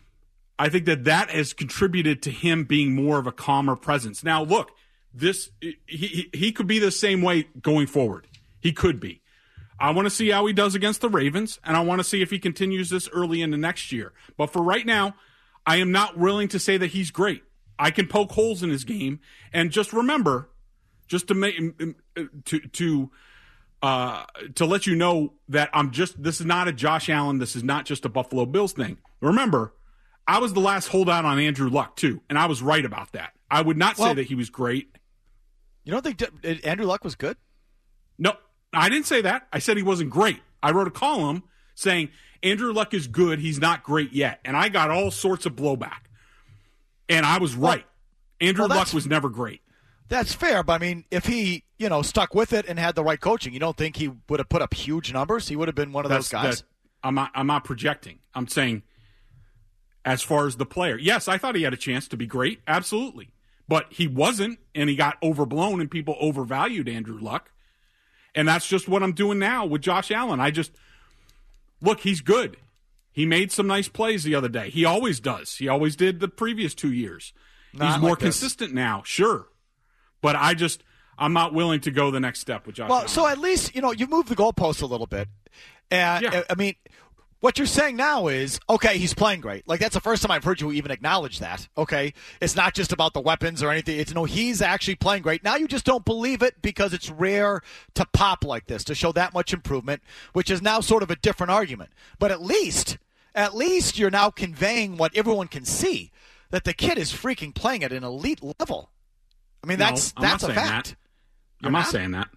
I think that that has contributed to him being more of a calmer presence. Now, look, this he he, he could be the same way going forward. He could be. I want to see how he does against the Ravens, and I want to see if he continues this early into next year. But for right now, I am not willing to say that he's great. I can poke holes in his game, and just remember, just to make to to uh, to let you know that I'm just this is not a Josh Allen. This is not just a Buffalo Bills thing. Remember, I was the last holdout on Andrew Luck too, and I was right about that. I would not well, say that he was great. You don't think Andrew Luck was good? No, I didn't say that. I said he wasn't great. I wrote a column saying Andrew Luck is good. He's not great yet. And I got all sorts of blowback. And I was right. Well, Andrew well, Luck was never great. That's fair. But, I mean, if he, you know, stuck with it and had the right coaching, you don't think he would have put up huge numbers? He would have been one of That's, those guys? That, I'm not, I'm not projecting. I'm saying as far as the player. Yes, I thought he had a chance to be great. Absolutely. but he wasn't, and he got overblown, and people overvalued Andrew Luck. And that's just what I'm doing now with Josh Allen. I just, look, he's good. He made some nice plays the other day. He always does. He always did the previous two years. Not he's more like consistent now, sure. But I just, I'm not willing to go the next step with Josh Well, Allen. so at least, you know, you moved the goalpost a little bit. And, Yeah. I mean, what you're saying now is, okay, he's playing great. Like, that's the first time I've heard you even acknowledge that, okay? It's not just about the weapons or anything. It's, no, he's actually playing great. Now you just don't believe it because it's rare to pop like this, to show that much improvement, which is now sort of a different argument. But at least, at least you're now conveying what everyone can see, that the kid is freaking playing at an elite level. I mean, No, that's I'm that's not a saying fact. that. You're I'm not, not saying that.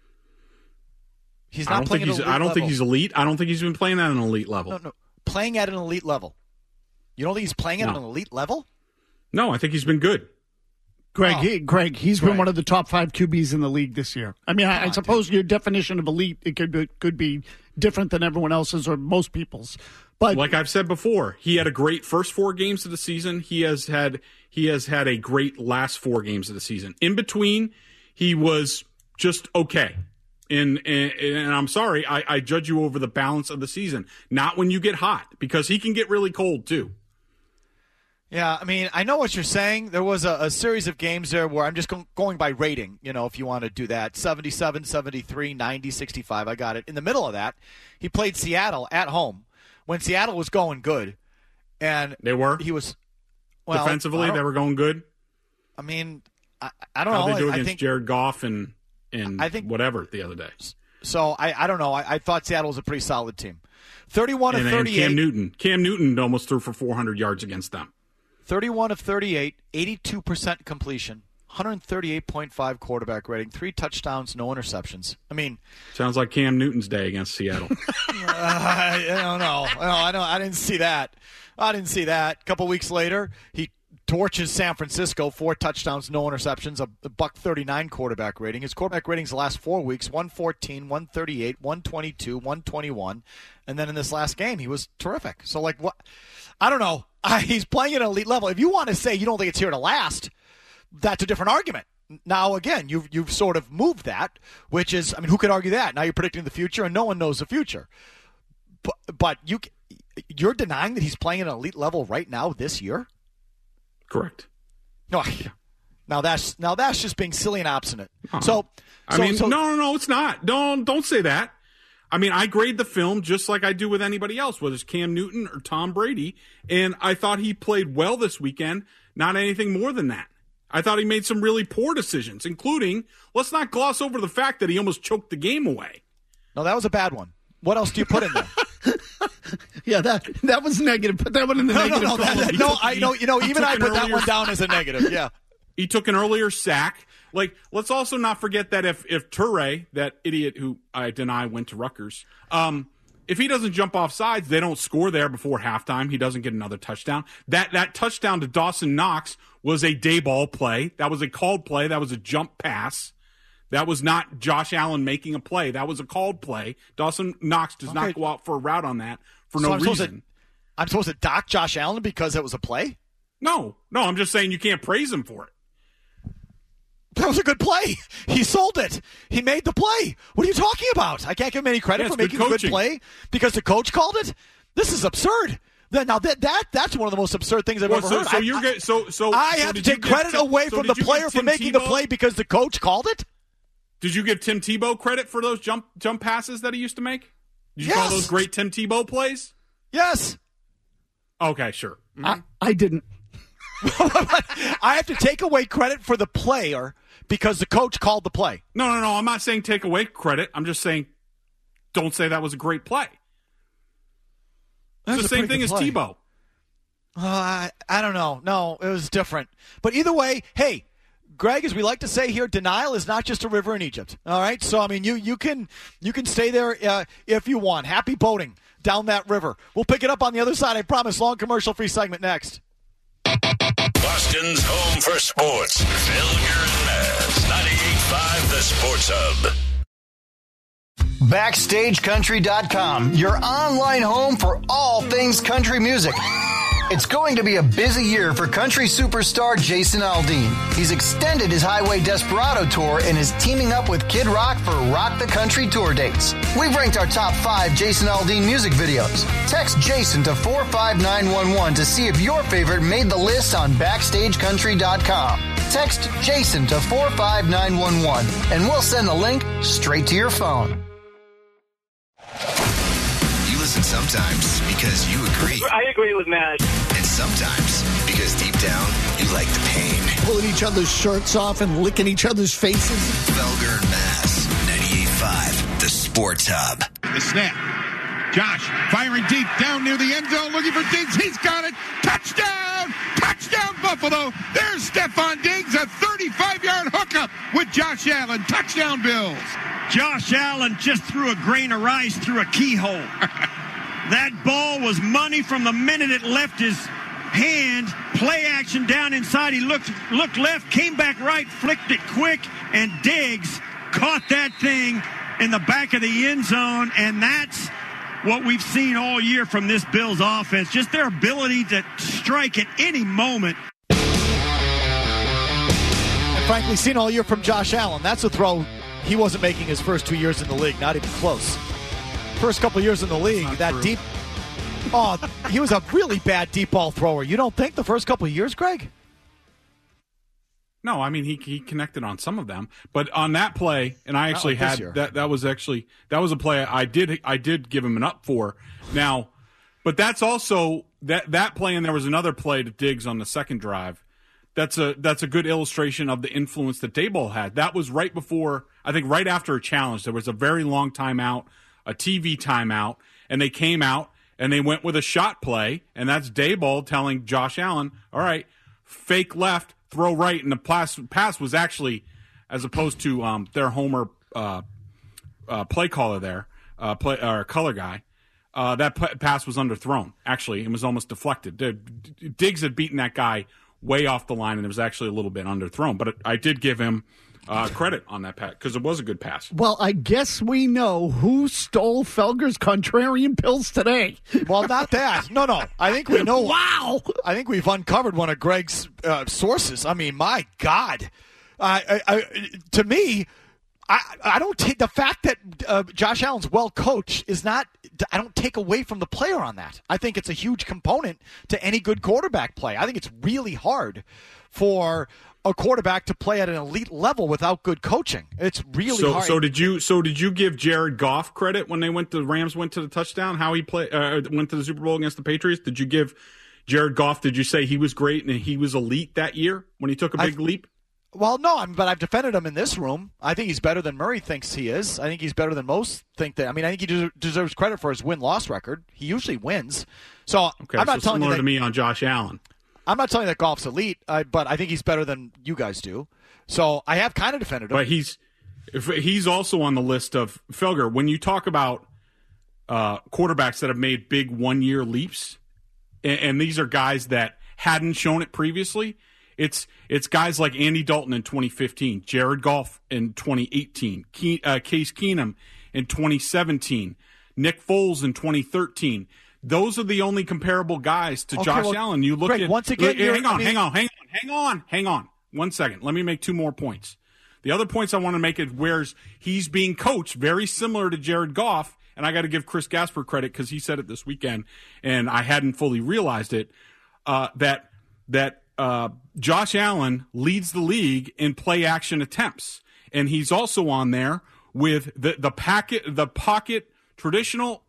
He's I not don't playing think at he's. an elite I don't level. think he's elite. I don't think he's been playing at an elite level. No, no, playing at an elite level. You don't think he's playing at No. an elite level? No, I think he's been good. Greg, Oh. he, Greg, he's Greg. been one of the top five Q Bs in the league this year. I mean, I, I on, suppose your definition of elite it could be, could be different than everyone else's or most people's. But Like I've said before, he had a great first four games of the season. He has had he has had a great last four games of the season. In between, he was just okay. And, and, and I'm sorry, I, I judge you over the balance of the season, not when you get hot, because he can get really cold too. Yeah, I mean, I know what you're saying. There was a, a series of games there where I'm just go- going by rating, you know, if you want to do that. seventy-seven, seventy-three, ninety, sixty-five. I got it. In the middle of that, he played Seattle at home when Seattle was going good. And They were? He was, well, Defensively, I don't- they were going good. I mean, I, I don't How'd know. they do I, I against think Jared Goff and, and I think- whatever the other day? so. I, I don't know. I, I thought Seattle was a pretty solid team. thirty-one And, of and thirty-eight. Cam Newton. Cam Newton almost threw for four hundred yards against them. thirty-one of thirty-eight, eighty-two percent completion, one thirty-eight point five quarterback rating, three touchdowns, no interceptions. I mean, Sounds like Cam Newton's day against Seattle. I don't know. No, I don't. I didn't see that. I didn't see that. A couple weeks later, he torches San Francisco, four touchdowns, no interceptions, a, a buck thirty-nine quarterback rating. His quarterback ratings the last four weeks: one fourteen, one thirty-eight, one twenty-two, one twenty-one, and then in this last game, he was terrific. So, like, what? I don't know. I, he's playing at an elite level. If you want to say you don't think it's here to last, that's a different argument. Now, again, you've you've sort of moved that, which is, I mean, who could argue that? Now you're predicting the future, and no one knows the future. But but you you're denying that he's playing at an elite level right now this year? Correct. No. I, now that's now that's just being silly and obstinate. Uh-huh. So I so, mean, so, no, no, no, it's not. Don't don't say that. I mean, I grade the film just like I do with anybody else, whether it's Cam Newton or Tom Brady, and I thought he played well this weekend, not anything more than that. I thought he made some really poor decisions, including, let's not gloss over the fact that he almost choked the game away. No, that was a bad one. What else do you put in there? yeah, that that was negative. Put that one in the no, no, negative. no, that, column. that, no, I know. You know, He even took I an put that earlier- one down as a negative. Yeah. He took an earlier sack. Like, let's also not forget that if if Toure, that idiot who I deny went to Rutgers, um, if he doesn't jump off sides, they don't score there before halftime. He doesn't get another touchdown. That that touchdown to Dawson Knox was a day ball play. That was a called play. That was a jump pass. That was not Josh Allen making a play. That was a called play. Dawson Knox does Okay. not go out for a route on that for So no I'm supposed reason. to, I'm supposed to dock Josh Allen because it was a play? No, no, I'm just saying you can't praise him for it. That was a good play. He sold it. He made the play. What are you talking about? I can't give him any credit Yeah, for it's good making a good coaching. play because the coach called it. This is absurd. That, now that that that's one of the most absurd things I've Well, ever so, heard. so I, you're I, good. So so I so have to did you take give credit Tim- away so from did the you give player for Tim making the Tebow- play because the coach called it. Did you give Tim Tebow credit for those jump jump passes that he used to make? Did you Yes. call those great Tim Tebow plays? Yes. Okay, sure. I, I didn't. I have to take away credit for the player because the coach called the play. No, no, no. I'm not saying take away credit. I'm just saying don't say that was a great play. That It's was the a same pretty thing good as play. Tebow. Uh, I, I don't know. No, it was different. But either way, hey, Greg, as we like to say here, denial is not just a river in Egypt. All right, so I mean, you you can you can stay there uh, if you want. Happy boating down that river. We'll pick it up on the other side. I promise. Long commercial-free segment next. Boston's home for sports. Felger and Maz. ninety-eight point five The Sports Hub. Backstage Country dot com, your online home for all things country music. It's going to be a busy year for country superstar Jason Aldean. He's extended his Highway Desperado tour and is teaming up with Kid Rock for Rock the Country tour dates. We've ranked our top five Jason Aldean music videos. Text Jason to four five nine one one to see if your favorite made the list on backstage country dot com. Text Jason to four five nine one one and we'll send the link straight to your phone. You listen sometimes because you agree. I agree with Matt. And sometimes because deep down, you like the pain. Pulling each other's shirts off and licking each other's faces. Felger and Maz, ninety-eight point five, the Sports Hub. The snap. Josh firing deep down near the end zone, looking for Diggs. He's got it. Touchdown! Touchdown, Buffalo. There's Stephon Diggs, a thirty-five-yard hookup with Josh Allen. Touchdown, Bills. Josh Allen just threw a grain of rice through a keyhole. That ball was money from the minute it left his hand. Play action down inside. He looked looked left, came back right, flicked it quick, and Diggs caught that thing in the back of the end zone, and that's what we've seen all year from this Bills offense, just their ability to strike at any moment. And frankly, seen all year from Josh Allen. That's a throw he wasn't making his first two years in the league, not even close. First couple of years in the league, that true. deep... Oh, he was a really bad deep ball thrower. You don't think the first couple of years, Greg? No, I mean he he connected on some of them, but on that play, and I actually like had that. That was actually that was a play I did I did give him an up for. Now, but that's also that that play, and there was another play to Diggs on the second drive. That's a that's a good illustration of the influence that Daboll had. That was right before, I think, right after a challenge. There was a very long timeout, a T V timeout, and they came out and they went with a shot play, and that's Daboll telling Josh Allen, "All right, fake left." Throw right, and the pass, pass was actually, as opposed to um, their Homer uh, uh, play caller there, uh, play, or color guy, uh, that p- pass was underthrown, actually. It was almost deflected. D- D- Diggs had beaten that guy way off the line, and it was actually a little bit underthrown. But it, I did give him uh, credit on that pass, because it was a good pass. Well, I guess we know who stole Felger's contrarian pills today. Well, not that. No, no. I think we know. Wow. I think we've uncovered one of Greg's uh, sources. I mean, my God. Uh, I, I, to me, I, I don't take the fact that uh, Josh Allen's well coached is not. I don't take away from the player on that. I think it's a huge component to any good quarterback play. I think it's really hard for a quarterback to play at an elite level without good coaching. It's really so, hard. So did you? So did you give Jared Goff credit when they went? The Rams went to the touchdown. How he played? Uh, went to the Super Bowl against the Patriots. Did you give Jared Goff? Did you say he was great and he was elite that year when he took a big I've, leap? Well, no, I mean, but I've defended him in this room. I think he's better than Murray thinks he is. I think he's better than most think that. I mean, I think he des- deserves credit for his win-loss record. He usually wins. So okay, I'm not so telling similar you that, to me on Josh Allen. I'm not telling you that Goff's elite, uh, but I think he's better than you guys do. So I have kind of defended him. But he's if he's also on the list of Felger. When you talk about uh, quarterbacks that have made big one-year leaps, and, and these are guys that hadn't shown it previously, it's it's guys like Andy Dalton in twenty fifteen, Jared Goff in twenty eighteen, Ke- uh, Case Keenum in twenty seventeen, Nick Foles in twenty thirteen. Those are the only comparable guys to okay, Josh well, Allen. You look Greg, at once again. Hang on, I mean, hang on, hang on, hang on, hang on. One second. Let me make two more points. The other points I want to make is where he's being coached, very similar to Jared Goff, and I got to give Chris Gasper credit because he said it this weekend, and I hadn't fully realized it. Uh, that that uh, Josh Allen leads the league in play action attempts, and he's also on there with the the packet the pocket traditional.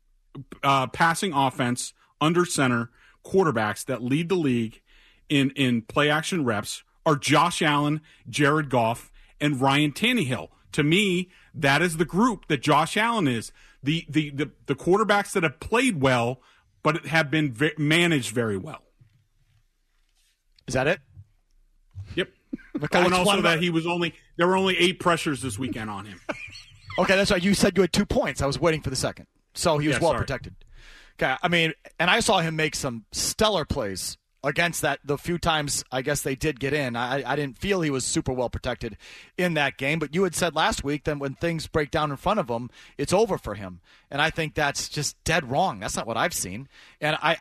Uh, passing offense under center quarterbacks that lead the league in, in play action reps are Josh Allen, Jared Goff, and Ryan Tannehill. To me, that is the group that Josh Allen is. The the the, the quarterbacks that have played well but have been ve- managed very well. Is that it? Yep. Oh, and also that he was only there were only eight pressures this weekend on him. Okay, that's right. You said you had two points. I was waiting for the second. So he was yeah, well sorry. protected. Okay, I mean, and I saw him make some stellar plays against that the few times I guess they did get in. I, I didn't feel he was super well protected in that game. But you had said last week that when things break down in front of him, it's over for him. And I think that's just dead wrong. That's not what I've seen. And I, I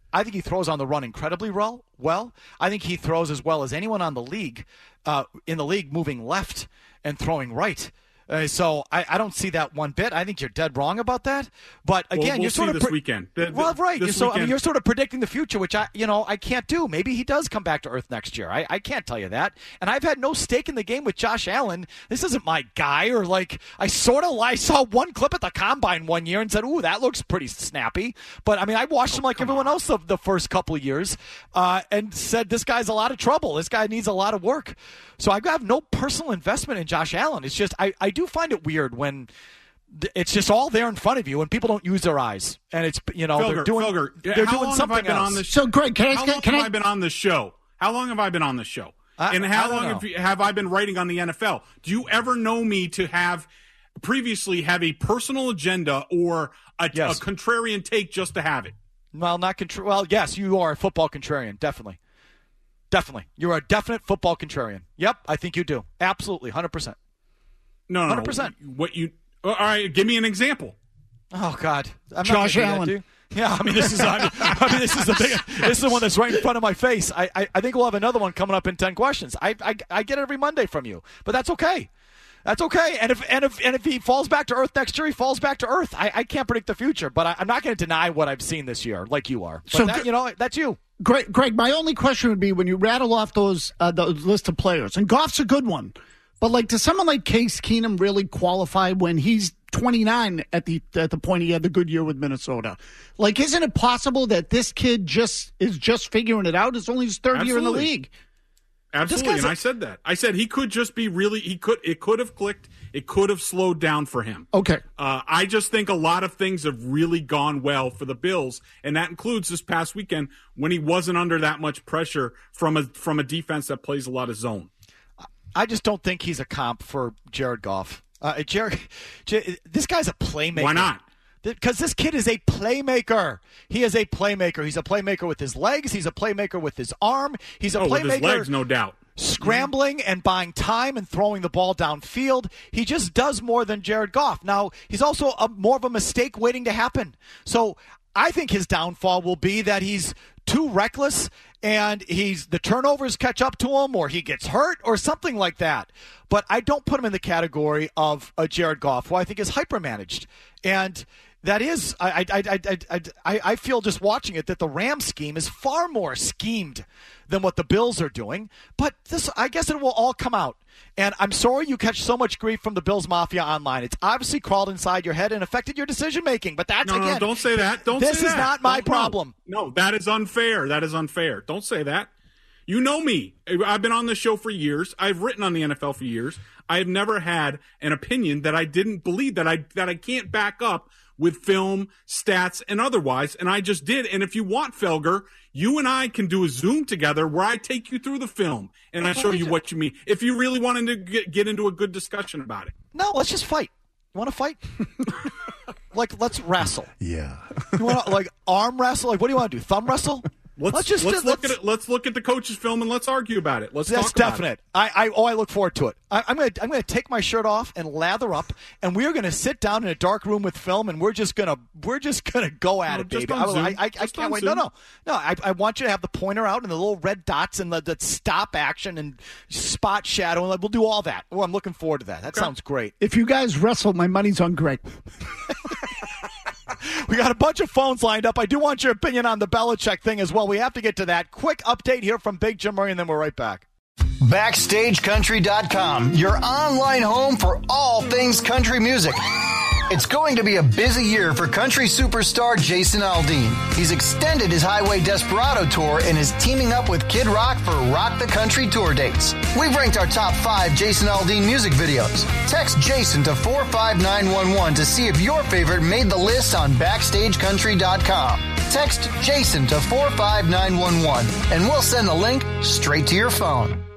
I think he throws on the run incredibly well. Well, I think he throws as well as anyone on the league, uh, in the league, moving left and throwing right. Uh, so I, I don't see that one bit. I think you're dead wrong about that. But again, well, we'll you're sort see of this pre- weekend. The, the, well, right. This so weekend. I mean, you're sort of predicting the future, which I, you know, I can't do. Maybe he does come back to earth next year. I, I can't tell you that. And I've had no stake in the game with Josh Allen. This isn't my guy. Or like, I sort of I saw one clip at the combine one year and said, "Ooh, that looks pretty snappy." But I mean, I watched oh, him like everyone on. else the, the first couple of years, uh, and said this guy's a lot of trouble. This guy needs a lot of work. So I have no personal investment in Josh Allen. It's just I, I do find it weird when it's just all there in front of you and people don't use their eyes. And it's, you know, Felger, they're doing, Felger, they're how doing long something have I been else. On this so, Greg, can I how can, long can have I, I been on this show? How long have I been on this show? I, and how I long have, have I been writing on the N F L? Do you ever know me to have previously have a personal agenda or a, yes. a contrarian take just to have it? Well, not contra- Well, yes, you are a football contrarian, definitely. Definitely. You're a definite football contrarian. Yep, I think you do. Absolutely, one hundred percent. No, no, one hundred percent. No. What you All right, give me an example. Oh God. I'm Josh not Allen. That, yeah, I mean this is I mean, I mean this is the big, this is the one that's right in front of my face. I, I, I think we'll have another one coming up in ten questions. I, I I get it every Monday from you. But that's okay. That's okay. And if and if and if he falls back to earth next year, he falls back to earth. I, I can't predict the future, but I, I'm not going to deny what I've seen this year, like you are. But So, that, you know, that's you. Greg, Greg, my only question would be when you rattle off those uh, those list of players, and Goff's a good one, but like, does someone like Case Keenum really qualify when he's twenty-nine at the at the point he had the good year with Minnesota? Like, isn't it possible that this kid just is just figuring it out? It's only his third Absolutely. year in the league. Absolutely, and a- I said that. I said he could just be really. He could. It could have clicked. It could have slowed down for him. Okay. Uh, I just think a lot of things have really gone well for the Bills, and that includes this past weekend when he wasn't under that much pressure from a from a defense that plays a lot of zone. I just don't think he's a comp for Jared Goff. Uh, Jared, this guy's a playmaker. Why not? Because this kid is a playmaker. He is a playmaker. He's a playmaker with his legs. He's a playmaker with his arm. He's a oh, playmaker. with his legs, no doubt. Scrambling and buying time and throwing the ball downfield. He just does more than Jared Goff. Now, he's also a, more of a mistake waiting to happen. So I think his downfall will be that he's too reckless and he's the turnovers catch up to him or he gets hurt or something like that. But I don't put him in the category of a Jared Goff, who I think is hyper-managed. And that is, I, I, I, I, I, I feel just watching it that the Rams scheme is far more schemed than what the Bills are doing. But this, I guess it will all come out. And I'm sorry you catch so much grief from the Bills Mafia online. It's obviously crawled inside your head and affected your decision making. But that's no, again, no, don't say that. Don't this say is that. not my Don't, problem. No, no, that is unfair. That is unfair. Don't say that. You know me. I've been on this show for years. I've written on the N F L for years. I have never had an opinion that I didn't believe, that I that I can't back up with film, stats, and otherwise, and I just did. And if you want, Felger, you and I can do a Zoom together where I take you through the film and I show you what you mean. If you really wanted to get, get into a good discussion about it. No, let's just fight. You want to fight? Like, let's wrestle. Yeah. You want to, like, arm wrestle? Like, what do you want to do? Thumb wrestle? Let's, let's just let's let's, look at it. Let's look at the coach's film and let's argue about it. Let's that's talk about definite. it. I, I oh I look forward to it. I, I'm gonna I'm gonna take my shirt off and lather up, and we're gonna sit down in a dark room with film, and we're just gonna we're just gonna go at No, it, just baby. on I, Zoom. I, I, I Just can't on wait. Zoom. No, no, no. I, I want you to have the pointer out and the little red dots and the, the stop action and spot shadow, and we'll do all that. Oh, I'm looking forward to that. That Okay. sounds great. If you guys wrestle, my money's on Greg. We got a bunch of phones lined up. I do want your opinion on the Belichick thing as well. We have to get to that. Quick update here from Big Jim Murray, and then we're right back. Backstage Country dot com, your online home for all things country music. It's going to be a busy year for country superstar Jason Aldean. He's extended his Highway Desperado tour and is teaming up with Kid Rock for Rock the Country tour dates. We've ranked our top five Jason Aldean music videos. Text Jason to four five nine one one to see if your favorite made the list on Backstage Country dot com. Text Jason to four five nine one one and we'll send the link straight to your phone.